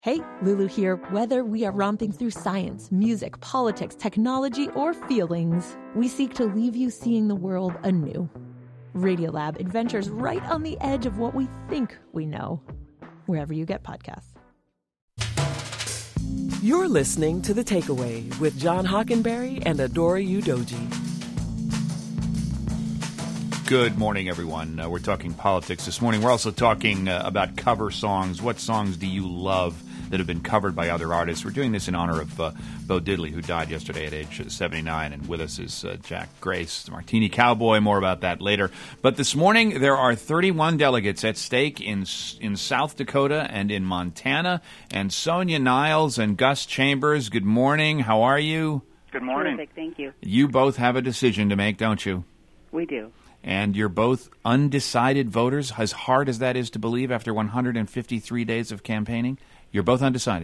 Hey, Lulu here. Whether we are romping through science, music, politics, technology, or feelings, we seek to leave you seeing the world anew. Radiolab adventures right on the edge of what we think we know, wherever you get podcasts. You're listening to The Takeaway with John Hockenberry and Adora Udoji. Good morning, everyone. We're talking politics this morning. We're also talking about cover songs. What songs do you love that have been covered by other artists? We're doing this in honor of Bo Diddley, who died yesterday at age 79. And with us is Jack Grace, the Martini Cowboy. More about that later. But this morning, there are 31 delegates at stake in South Dakota and in Montana. And Sonia Niles and Gus Chambers, good morning. How are you? Good morning. Terrific, thank you. You both have a decision to make, don't you? We do. And you're both undecided voters, as hard as that is to believe after 153 days of campaigning? You're both undecided.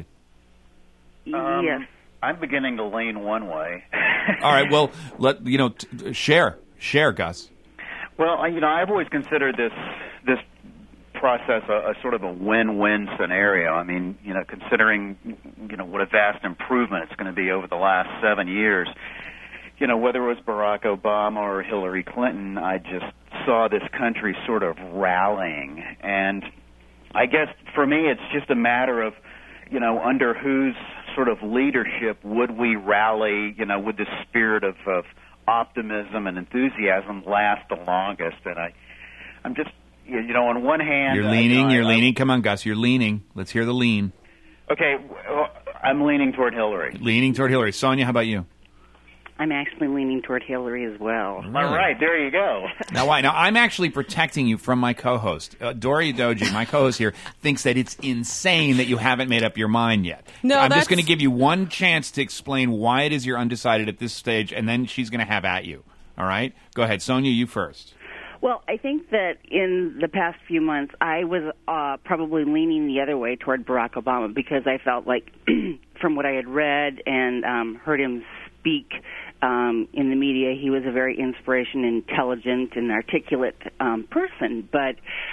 Yes. I'm beginning to lean one way. All right, well, share, Gus. Well, I've always considered this process a sort of a win-win scenario. I mean, considering, what a vast improvement it's going to be over the last 7 years. Whether it was Barack Obama or Hillary Clinton, I just saw this country sort of rallying. And I guess for me, it's just a matter of, under whose sort of leadership would we rally, would the spirit of optimism and enthusiasm last the longest? And I'm just, on one hand... You're leaning. Come on, Gus, you're leaning. Let's hear the lean. Okay, well, I'm leaning toward Hillary. Leaning toward Hillary. Sonia, how about you? I'm actually leaning toward Hillary as well. Really? All right, there you go. Now, I'm actually protecting you from my co-host. Dori Doji, my co-host here, thinks that it's insane that you haven't made up your mind yet. No, I'm just going to give you one chance to explain why it is you're undecided at this stage, and then she's going to have at you. All right? Go ahead. Sonia, you first. Well, I think that in the past few months, I was probably leaning the other way toward Barack Obama because I felt like, from what I had read and heard him speak in the media, he was a very intelligent and articulate person. But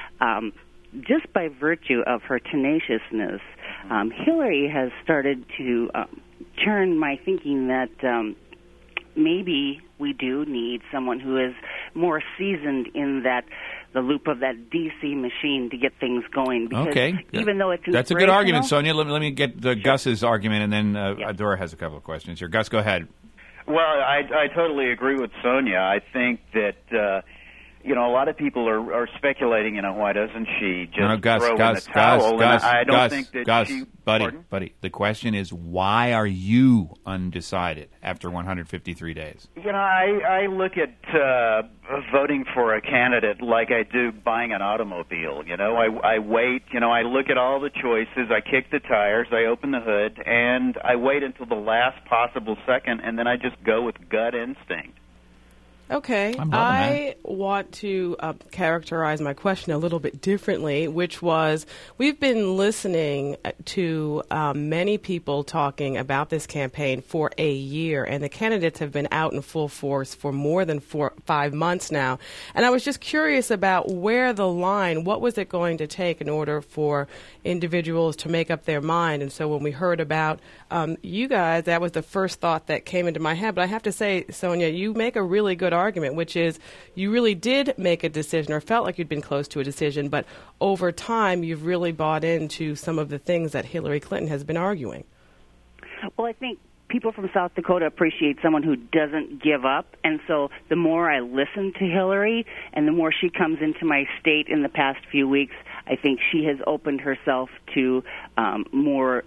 just by virtue of her tenaciousness, Hillary has started to turn my thinking that maybe we do need someone who is more seasoned in the loop of that D.C. machine to get things going. Because okay. Even though it's That's a good argument, Sonia. Let me get Gus's argument, and then Adora has a couple of questions here. Gus, go ahead. Well, I totally agree with Sonia. I think that, a lot of people are speculating, why doesn't she just throw in the towel? I don't think that she... Buddy, the question is, why are you undecided after 153 days? I look at voting for a candidate like I do buying an automobile. I wait, I look at all the choices, I kick the tires, I open the hood, and I wait until the last possible second, and then I just go with gut instinct. Okay, I want to characterize my question a little bit differently, which was we've been listening to many people talking about this campaign for a year, and the candidates have been out in full force for more than 5 months now. And I was just curious about where the line, what was it going to take in order for individuals to make up their mind? And so when we heard about you guys, that was the first thought that came into my head. But I have to say, Sonia, you make a really good argument, which is you really did make a decision or felt like you'd been close to a decision, but over time you've really bought into some of the things that Hillary Clinton has been arguing. Well, I think people from South Dakota appreciate someone who doesn't give up, and so the more I listen to Hillary and the more she comes into my state in the past few weeks, I think she has opened herself to more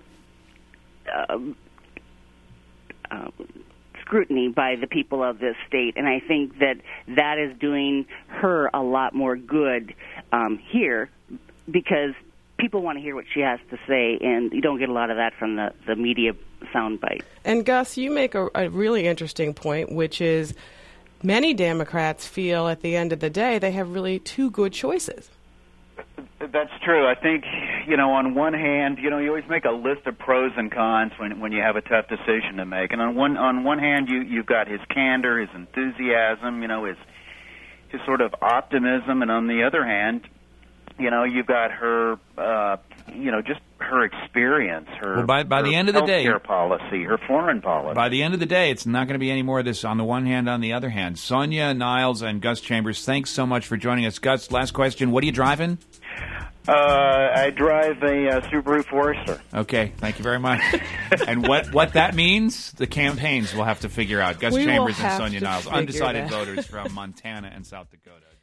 scrutiny by the people of this state, and I think that is doing her a lot more good here because people want to hear what she has to say, and you don't get a lot of that from the media soundbite. And Gus, you make a really interesting point, which is many Democrats feel at the end of the day they have really two good choices. That's true. I think, on one hand, you always make a list of pros and cons when you have a tough decision to make. And on one hand, you've got his candor, his enthusiasm, his sort of optimism. And on the other hand, you've got her, just her experience, her by the end of the day, healthcare policy, her foreign policy. By the end of the day, it's not going to be any more of this on the one hand, on the other hand. Sonia Niles and Gus Chambers, thanks so much for joining us. Gus, last question. What are you driving? I drive a Subaru Forester. Okay, thank you very much. And what that means, the campaigns will have to figure out. Gus Chambers and Sonia Niles, undecided voters from Montana and South Dakota.